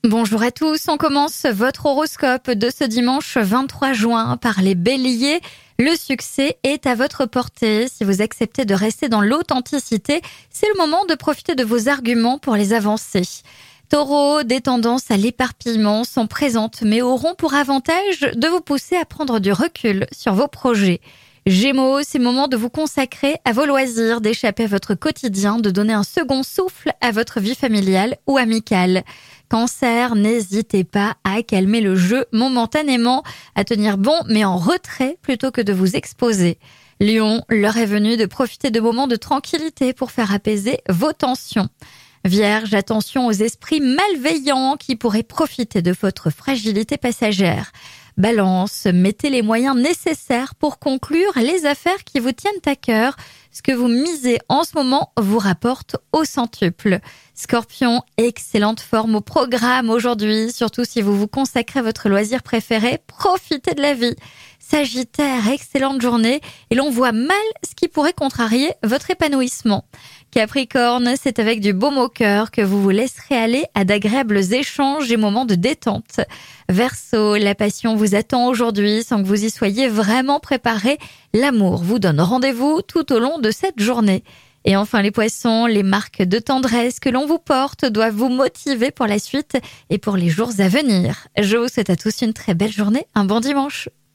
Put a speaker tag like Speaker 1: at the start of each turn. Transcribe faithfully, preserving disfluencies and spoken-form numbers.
Speaker 1: Bonjour à tous, on commence votre horoscope de ce dimanche vingt-trois juin par les béliers. Le succès est à votre portée. Si vous acceptez de rester dans l'authenticité, c'est le moment de profiter de vos arguments pour les avancer. Taureau, des tendances à l'éparpillement sont présentes mais auront pour avantage de vous pousser à prendre du recul sur vos projets. Gémeaux, c'est le moment de vous consacrer à vos loisirs, d'échapper à votre quotidien, de donner un second souffle à votre vie familiale ou amicale. Cancer, n'hésitez pas à calmer le jeu momentanément, à tenir bon mais en retrait plutôt que de vous exposer. Lion, l'heure est venue de profiter de moments de tranquillité pour faire apaiser vos tensions. Vierge, attention aux esprits malveillants qui pourraient profiter de votre fragilité passagère. Balance, mettez les moyens nécessaires pour conclure les affaires qui vous tiennent à cœur. Ce que vous misez en ce moment vous rapporte au centuple. Scorpion, excellente forme au programme aujourd'hui, surtout si vous vous consacrez à votre loisir préféré, profitez de la vie. Sagittaire, excellente journée et l'on voit mal ce qui pourrait contrarier votre épanouissement. Capricorne, c'est avec du baume au cœur que vous vous laisserez aller à d'agréables échanges et moments de détente. Verseau, la passion vous attend aujourd'hui sans que vous y soyez vraiment préparé. L'amour vous donne rendez-vous tout au long de cette journée. Et enfin les poissons, les marques de tendresse que l'on vous porte doivent vous motiver pour la suite et pour les jours à venir. Je vous souhaite à tous une très belle journée, un bon dimanche.